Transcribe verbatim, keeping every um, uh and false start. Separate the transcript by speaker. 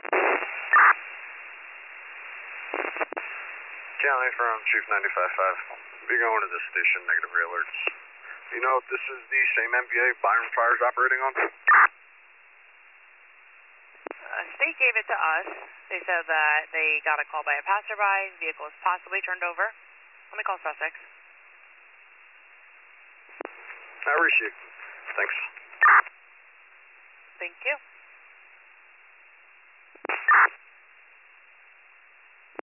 Speaker 1: County from Chief ninety-five five. Be going to this station, negative re-alerts. You know if this is the same M P A Byron Fires operating on?
Speaker 2: Uh, state gave it to us. They said that they got a call by a passerby. Vehicle is possibly turned over. Let me call Sussex.
Speaker 1: I appreciate it. Thanks.
Speaker 2: Thank you.